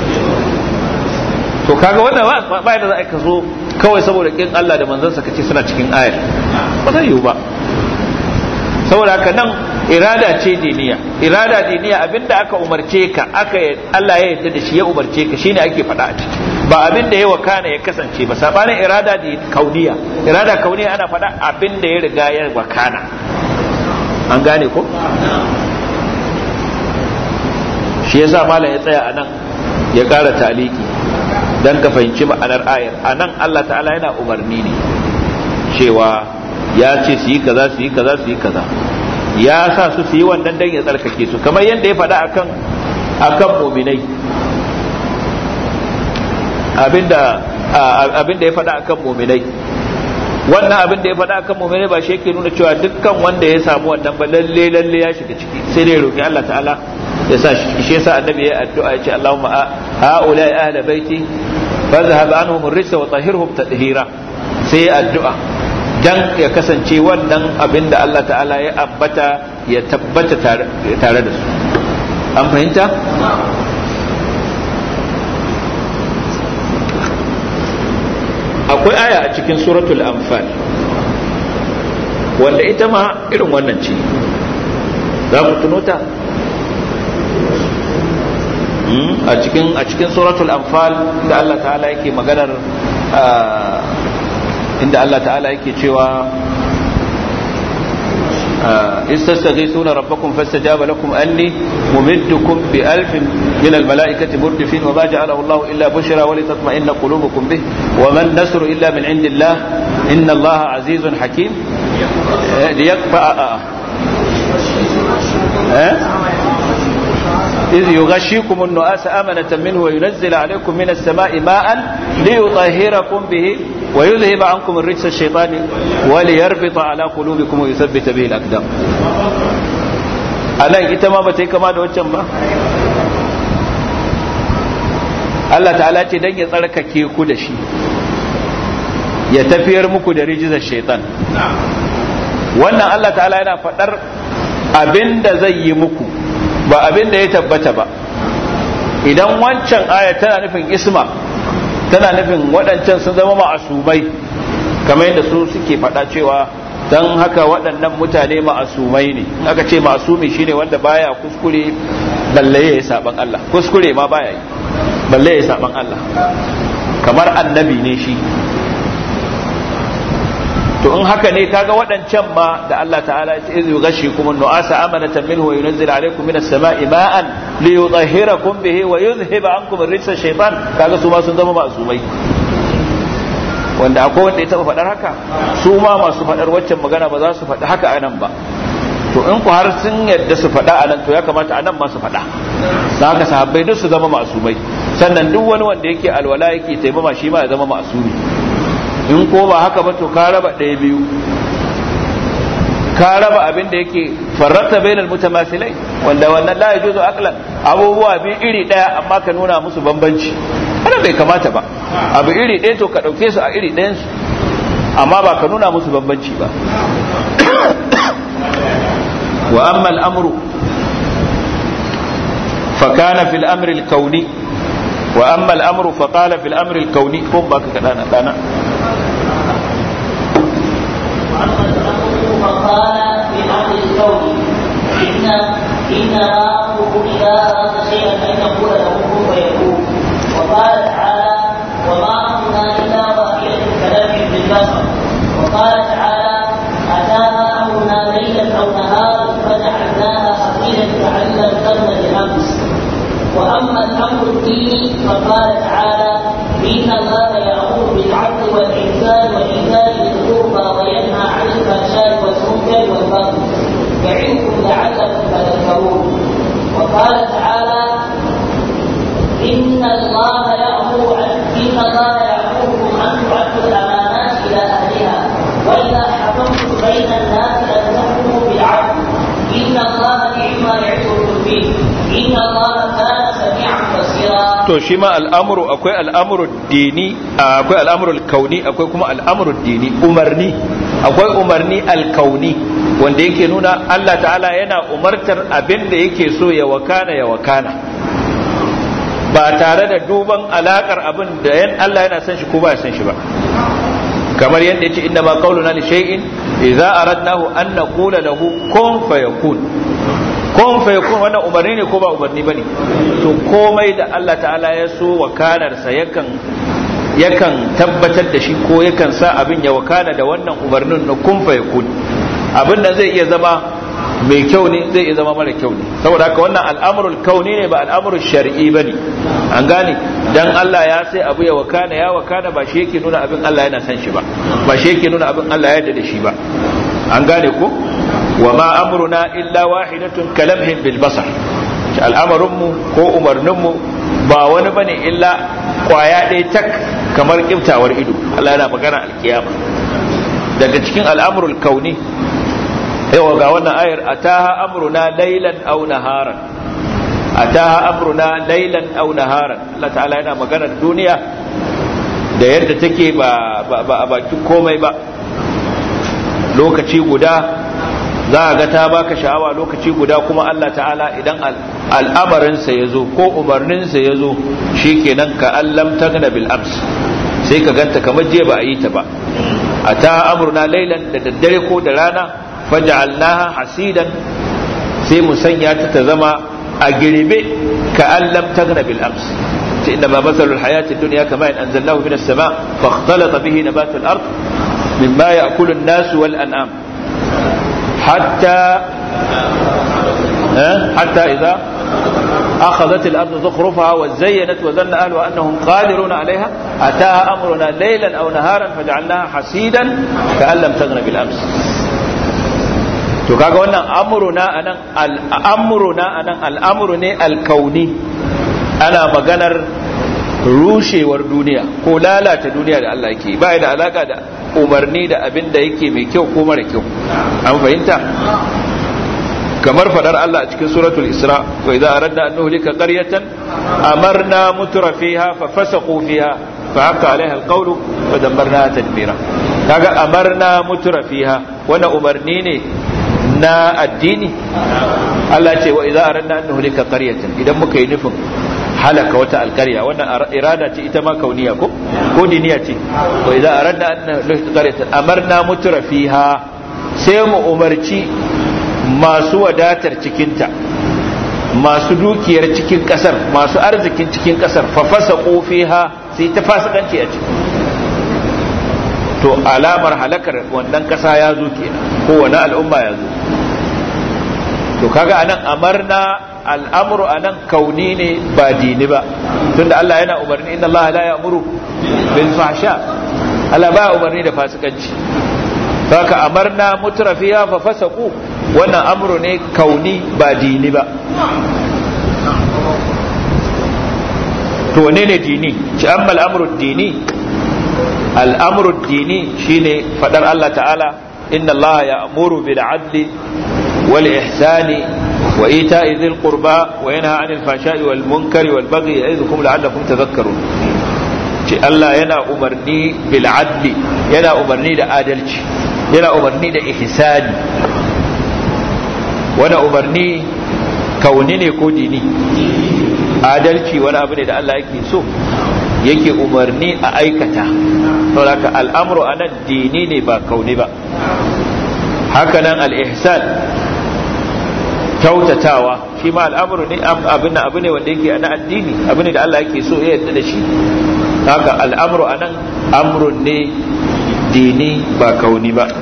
to kaga wannan ba da za a kaso kawai saboda kin Allah da manzansa kace suna cikin ayar, ba zai yiwu ba. saboda haka nan irada ce diniya. irada diniya abinda aka umarce ka, aka Allah ya yarda da shi ya umarce ka, shine ake faɗa a ciki, ba abinda ya wakana ya kasance ba. sabanin irada di kauniya, irada kauniya ana faɗa abinda ya riga ya wakana. an gane ko? shi yasa malam ya tsaya anan ya ƙara taliki dan ka fahimci ma'anar ayar. anan Allah ta'ala yana umarni ne cewa ya ce su yi kaza su yi kaza su yi kaza, ya sa su su yi wannan dan ya tsarkake su, kamar yadda ya faɗa akan akan mu'minai, abinda abinda ya faɗa akan mu'minai. Wannan abin da ya faɗa akan mu'mini ba shi yake nuna cewa dukkan wanda ya samu wannan ba lalle lalle ya shiga ciki, sai dai roki Allah ta'ala ya sa shi. Shi yasa annabi ya addu'a ya ce Allahumma haula ahla baiti fadhhab anhum ar-rijsa wa tahhirhum tatheera, sai ya addu'a dan ya kasance wannan abin da Allah ta'ala ya ambata ya tabbata tare da su. An fahimta? Akwai aya a cikin suratul anfal wanda ita ma irin wannan ce, za ku tuno ta a cikin a cikin suratul anfal da Allah ta'ala yake maganar inda Allah ta'ala yake cewa استستغيثون ربكم فاستجاب لكم أني ممدكم بألف من الملائكة مردفين وما جعله الله إلا بشرى ولتطمئن قلوبكم به وما النصر إلا من عند الله إن الله عزيز حكيم ليكفأ إذ يغشيكم النؤاس أمنة منه وينزل عليكم من السماء ماء ليطهركم به ويذهب عنكم الرجس الشيطاني وليربط على قلوبكم ويثبت به الأقدام. ألا إتما بتي كما دو ba Allah ta'ala ce dan ya tsarkake ku da shi, ya tafiyar muku da rijizar shaitan. Wannan Allah ta'ala yana faɗar abinda zai yi muku, ba abinda ya tabbata ba. Idan wancan aya tana nufin isma, tana nufin waɗancan sun zama ma'asumai, kamar yadda su suke faɗa cewa don haka waɗannan mutane ma'asumai ne. Aka ce ma'asumi shine wanda baya kuskure balle ya yi saban Allah, kuskure ma baya yi balle ya yi saban Allah, kamar annabi ne shi. To in haka ne kaga waɗancan ma da Allah ta'ala ya ce izu ghashikum an-nu'asa amanatan minhu wa yunzilu alaykum minas sama'i ma'an li yudhhirakum bihi wa yuzhiba ankum ar-rijsa shaytan, kaga su ma sun zama masumai. Wanda akwai wanda ya taba faɗar haka, su ma masu faɗar waccan magana ba za su faɗi haka anan ba. To in ku har sun yadda su faɗa anan, to ya kamata anan ma su faɗa. Da haka sahabbai duk su zama masumai, sannan duk wani wanda yake alwala yake taimama shi ma ya zama masumi. In ko ba haka ba to ka raba ɗaya biyu, ka raba abin da yake farrata bainal mutamathilai, wanda wannan la yajuzu aqlan, abubuwa biyu iri ɗaya amma ka nuna musu bambanci, ana bai kamata ba. Abu iri ɗaya to ka ɗauke su a iri ɗayan su, amma ba ka nuna musu bambanci ba. Wa amma al-amru fa kana fil amri al-kauni wa amma al-amru fa qala fil amri al-kauni, ko ba ka dana dana فقال في أمر الكون إن إنما أمره إذا أراد شيئا أن يقول له كن فيكون. وقال تعالى وما أمرنا إلا واحدة كلمح بالبصر. وقال تعالى أتاها أمرنا ليلا أو نهارا فجعلناها حصيدا كأن لم تغن بالأمس. وأما الأمر الديني فقال تعالى إن الله يأمر بالعدل والإحسان وإيتاء ذي القربى وينهى عن الفحشاء والمنكر والبغي يعظكم لعلكم تذكرون. وقال تعالى إن الله يأمر إن الله يأمركم أن تؤدوا الأمانات إلى أهلها وإذا حكمتم بين الناس أن تحكموا بالعدل إن الله نعم يعظكم به إن الله كان سميعا بصيرا. to shi ma al'amuru akwai al'amuru dini, akwai al'amuru kauni, akwai kuma al'amuru dini, umarni. Akwai umarni alkauni wanda yake nuna Allah ta'ala yana umartar abin da yake so ya wakana ya wakana, ba tare da duban alakar abin da yan Allah yana san shi ko ba ya san shi ba. Kamar yadda yace inna ma qawluna li shay'in idza aradnahu an naqula lahu kun fayakun. Kun fayakun wannan umarni ne ko ba umarni bane? To komai da Allah ta'ala ya so wakanarsa yakan yakan tabbatar da shi ko yakan sa abin ya wakana da wannan umarnin na kun fayakun. Abin da zai iya zama mai kyau ne zai iya zama mara kyau ne. Saboda haka wannan al'amrul kauni ne ba al'amrul shar'i bane. An gane, dan Allah ya sai abu ya wakana ya wakana ba shi yake nuna abin Allah yana san shi ba, ba shi yake nuna abin Allah ya yarda da shi ba. An gane ko, wa ma amruna illa wahidatun kalamhin bil basar. Al'amarin mu ko umarnin mu ba wani bane illa kwaya ɗaya tak kamar kiftawar ido. Allah yana magana alkiyama. Daga cikin al'amrul kauni, yawa ga wannan ayar, ataha amruna laylan aw naharan, ataha amruna laylan aw naharan. Allah ta'ala yana magana duniya da yadda take ba ba a bakin komai ba. Lokaci guda za a ga ta baka sha'awa, lokaci guda kuma Allah ta'ala idan al'amarinsa ya zo ko umarninsa ya zo shi kenan ka allam tagna bil ams, sai ka ganta kamar je ba a yi ta ba. a ta amurna lailan da daddare ko da rana faja'alnaha hasidan, sai mu sanya ta ta zama a girbe ka allam tagna bil ams. inna ma masalul hayati dunya kama in anzalnahu minas sama fa ikhtalata bihi nabatul ard mimma ya'kulu an-nas wal an'am حتى حتى إذا أخذت الأرض زخرفها وزينت وظن أهلها أنهم قادرون عليها أتاها أمرنا ليلا أو نهارا فجعلناها حسيدا كأن لم تغن بالأمس. to kaga wannan amruna anan al'amruna anan al'amru ne alkauni, ana maganar rushewar duniya ko lalata duniya da Allah yake ba da alaka da umarni da abin da yake mai kyau ko mara kyau. An fahimta? kamar fadar Allah a cikin suratul Isra, wa idza aradna an nuhlika qaryatan amarna mutrafiha fa fasaqu fiha fa haqa alaiha alqawlu wa dammarnaha tadbira. kaga amarna mutrafiha wannan umarni ne na addini. Allah ce wa idza aradna an nuhlika qaryatan, idan muka yi nufin halaka wata alkarya, wannan irada ce ita ma kauniya ko ko diniya ce. wa idza aradna an nuhlika qaryatan amarna mutrafiha, sai mu umarci masu wadatar cikinta, masu dukiyar cikin kasar, masu arzikin cikin kasar, fa fasaqu fiha, sai ta fasikanci a ciki. to alamar halakar wannan kasa ya zo kenan, ko wani al'umma ya zo. to kaga anan amarna, al'amru anan kauni ne ba dini ba, tunda Allah yana umarni, inna Allah la ya'muru bil fahsha, Allah ba umarni da fasikanci. haka amarna mutrafiya fa fasaqu, wannan amru ne kauni ba dini ba. to wane ne dini? ci amma al'amru dini, al'amru dini shine fadar Allah ta'ala, inna Allah ya'muru bil 'adli wal ihsani wa ita'i dhil qurba wa yanha 'anil fahsha'i wal munkari wal baghi ya'idukum la'allakum tadhakkarun. ci Allah yana umarni bil 'adli, yana umarni da adalci, yana umarni da ihsani. wani umarni kauni ne ko dini? adalci wani abu ne da Allah yake so, yake umarni a aikata. saboda al'amru anan dini ne ba kauni ba. hakanan al-ihsan, kyautatawa, shi ma al'amru ne, abin abu ne wanda yake na addini, abu ne da Allah yake so ya yarda da shi. haka al'amru anan amrun ne dini ba kauni ba.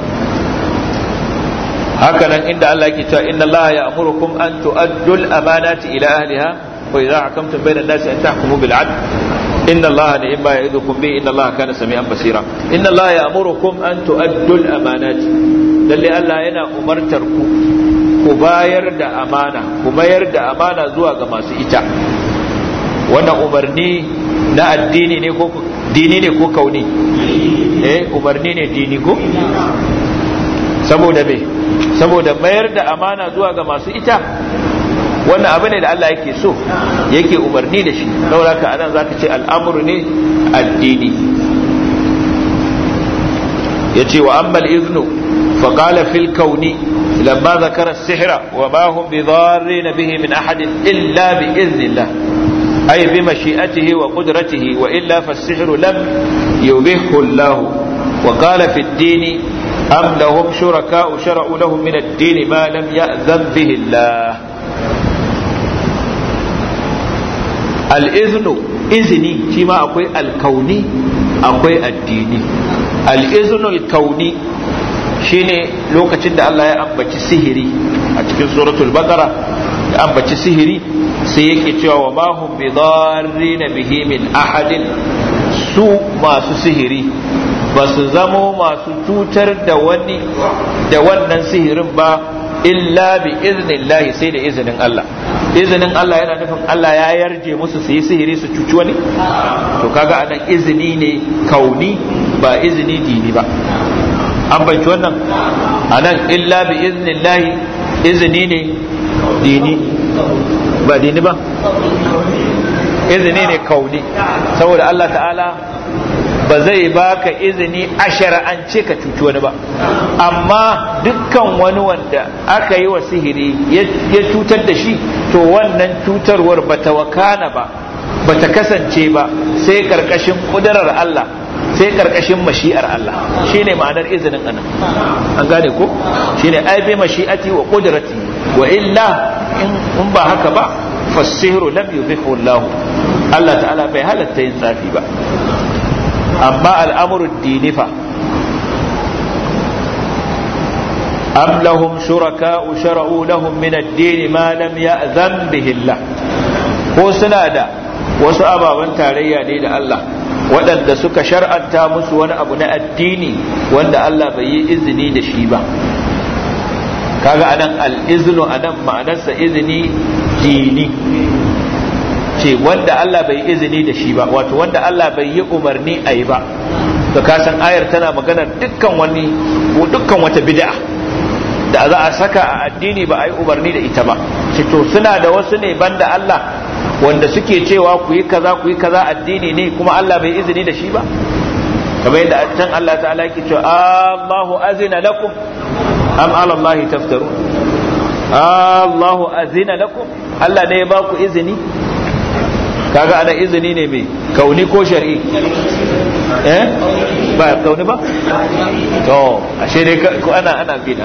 hakanan inda Allah yake cewa inna Allah ya'murukum an tu'addu al-amanati ila ahliha wa idha hakamtum bayna an-nasi an tahkumu bil 'adl inna Allah ni'ma ya'idukum bi inna Allah kana sami'an basira. inna Allah ya'murukum an tu'addu al-amanati, lalle Allah yana umartar ku ku bayar da amana, ku mayar da amana zuwa ga masu ita. wannan umarni na addini ne ko dini ne ko kauni? eh umarni ne dini ko? saboda me? saboda mayar da amana zuwa ga masu ita wannan abu ne da Allah yake so, yake umarni da shi. saboda haka anan zaka ce al'amru ne addini. yace wa amma al-iznu fa qala fil kauni lamma dhakara as-sihra wa ma hum bidarrin bihi min ahad illa bi idhnillah ay bi mashi'atihi wa qudratihi wa illa fa as-sihru lam yubihu Allah. wa qala fi ad-din am lahum shuraka'u shara'u lahum min ad-din ma lam ya'zan bihi Allah. al-iznu, izni, shi ma akwai al-kauni akwai addini. al-iznu al-kauni shine lokacin da Allah ya ambaci sihiri a cikin suratul baqara ya ambaci sihiri sai yake cewa wa ma hum bidarrin bihi min ahadin, su masu sihiri ba su zamo masu cutar da wani da wannan sihirin ba illa bi iznillahi, sai da izinin Allah. Izinin Allah yana nufin Allah ya yarje musu su yi sihiri su cuci wani, to kaga anan izini ne kauni ba izini dini ba. An banci wannan anan illa bi iznillahi izini ne dini ba dini ba, izini ne kauni, saboda Allah ta'ala ba zai baka izini a shara'ance ka cuci wani ba, amma dukkan wani wanda aka yi wa sihiri ya cutar da shi, to wannan cutarwar bata wakana ba, bata kasance ba sai karkashin kudurar Allah, sai karkashin mashi'ar Allah. Shine ma'anar izinin anan, an gane ko? Shine ai bi mashi'ati wa qudrati, wa illa in ba haka ba fasihru lam yubihu Allah, Allah ta'ala bai halatta yin tsafi ba. amma al'amurud dini fa am lahum shuraka'u shara'u lahum min ad-din ma lam ya'zan bihi Allah, ko suna da wasu ababen tarayya ne da Allah waɗanda suka shar'anta musu wani abu na addini wanda Allah bai yi izini da shi ba. Kaga anan al-iznu anan ma'anarsa izini dini ce wanda Allah bai izini da shi ba, wato wanda Allah bai yi umarni a yi ba. To kasan ayar tana magana dukkan wani ko dukkan wata bid'a da za a saka a addini ba a yi umarni da ita ba. Ce to suna da wasu ne banda Allah wanda suke cewa ku yi kaza ku yi kaza addini ne kuma Allah bai izini da shi ba. Kamar yadda can Allah ta'ala yake cewa Allahu azina lakum am ala Allah taftarun. Allahu azina lakum, Allah ne ya ba ku izini. Kaga ana izini ne mai kauni ko shar'i? Eh ba kauni ba, to ashe dai ko ana ana bida.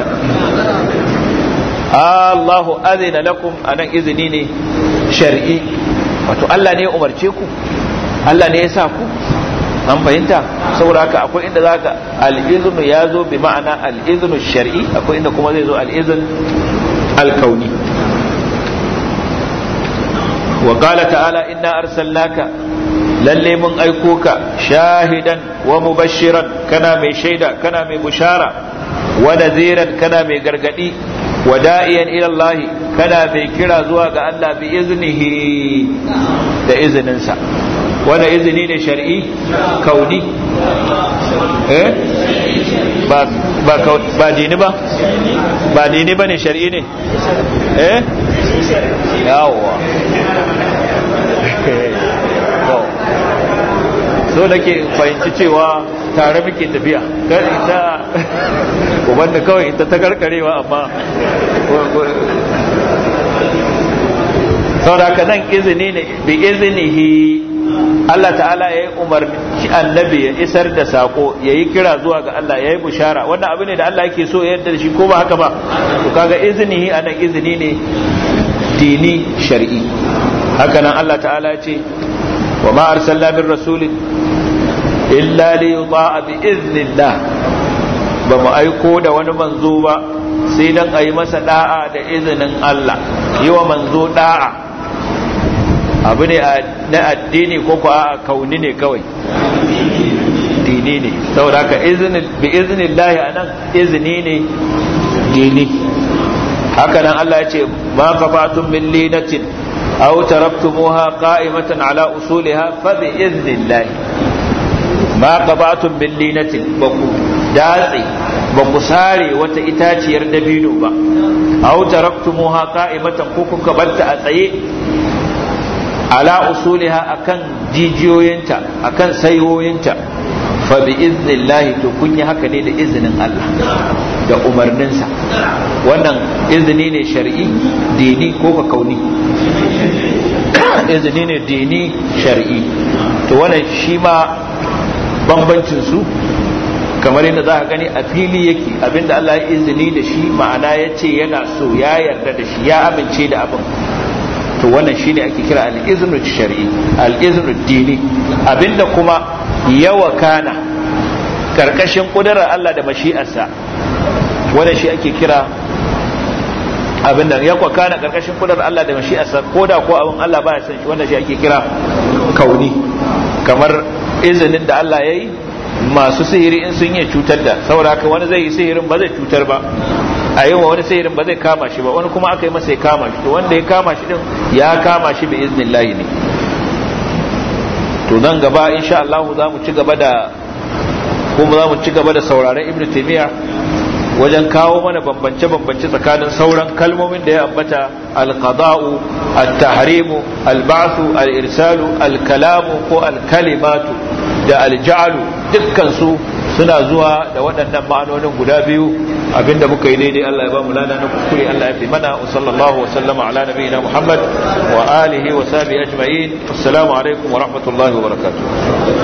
Allahu azina lakum anan izini ne shar'i, wato Allah ne ya umarce ku, Allah ne ya sa ku. An fahimta? Saboda haka akwai inda zaka al-iznu ya zo bi ma'ana al-iznu shar'i, akwai inda kuma zai zo al-izn al-kauni. وقال تعالى إنا أرسلناك للي من أيكوك شاهدا ومبشرا كنا من شيدا كنا من بشارة ونذيرا كنا من قرقدي ودائيا إلى الله كنا من كرا زواج الله بإذنه بإذن انسى وانا إذنين شرعي كوني إيه با با با ديني با با ديني با شرعي ne eh yawa so nake fahimci cewa tare muke tafiya kar ita uban da kawai ita ta karkarewa, amma saboda nan izini ne bi iznihi Allah ta'ala ya yi umarci annabi ya isar da sako, ya yi kira zuwa ga Allah, ya yi bushara. Wannan abu ne da Allah yake so ya yarda da shi ko ba haka ba, to kaga iznihi anan izini ne dini shar'i. Haka nan Allah ta'ala ya ce wa ma arsalna min rasulin illa li yuta'a bi iznillah, ba mu aiko da wani manzo ba sai dan ayi masa da'a da izinin Allah. Yi wa manzo da'a abu ne na addini ko ko a kauni ne kawai? Dini ne. Saboda haka bi iznillahi anan izini ne dini. Haka nan Allah ya ce ma qafatun min linatin aw taraktumuha qa'imatan ala usuliha fa bi iznillah. Ma qafatun min linatin, ba ku datse ba ku sare wata itaciyar dabino ba, aw taraktumuha qa'imatan ko kuka barta a tsaye ala usuliha akan jijiyoyinta akan sayoyinta, fa bi iznillah, to kun yi haka ne da izinin Allah da umarninsa. Wannan izini ne shar'i dini ko ka kauni? Izini ne dini shar'i. To wannan shi ma bambancin su kamar yadda za ka gani a fili yake, abinda Allah ya izini da shi ma'ana ya ce yana so, ya yarda da shi, ya amince da abin, to wannan shine ake kira al-iznu shar'i, al-iznu dini. Abinda kuma ya wakana karkashin kudurar Allah da mashi'arsa, wannan shi ake kira abin da ya kwakana karkashin kudar Allah da mashi'arsa ko da ko abin Allah baya son shi, wannan shi ake kira kauni. Kamar izinin da Allah ya yi masu sihiri in sun yi cutar da, saboda haka wani zai yi sihirin ba zai cutar ba, a yi wa wani sihirin ba zai kama shi ba, wani kuma aka yi masa ya kama shi, to wanda ya kama shi din ya kama shi bi iznillahi ne. To nan gaba insha Allah za mu ci gaba da kuma za mu ci gaba da sauraron Ibn Taymiyyah wajen kawo mana bambance-bambance tsakanin sauran kalmomin da ya ambata: al-qada'u, at-tahrimu, al-ba'thu, al-irsalu, al-kalamu ko al-kalimatu da al-ja'lu, dukkan su suna zuwa da waɗannan ma'anonin guda biyu. Abinda muka yi daidai Allah ya ba mu lada, na kuskure Allah ya fi mana. Wa sallallahu wa sallama ala nabiyyina Muhammad wa alihi wa sahbihi ajma'in. Assalamu alaikum wa rahmatullahi wa barakatuh.